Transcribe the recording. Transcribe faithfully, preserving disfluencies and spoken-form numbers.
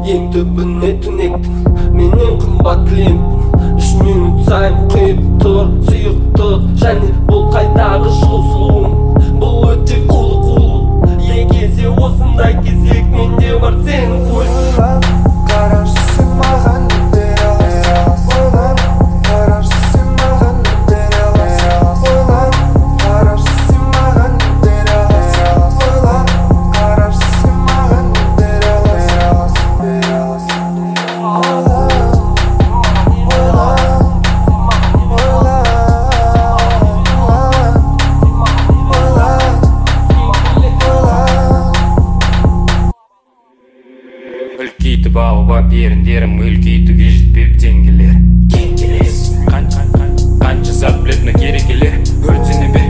ең түбіне түнектің менен қымбат клиентпін. Үш минут сайын құйып тұр сұйықтық, және бұл қайдағы жылу сұлуым. Бұл өте ұлы құлы, егесе осындай кезек менде бар сенің қойың. Қарашы сен маған не бере аласың? Ойлан, қарашы сен маған не бере аласың? Ойлан, қарашы сен маған не бере аласың? Ойлан, қарашы сен маған не бере аласың? Бере аласың. Ойлан, ойлан, ойлан, ойлан, ойлан. Үлкейтіп алып аперіндерім, үлкейтуге жетпеп теңгелер. Қанша сат білетіні керек келер, өртене бер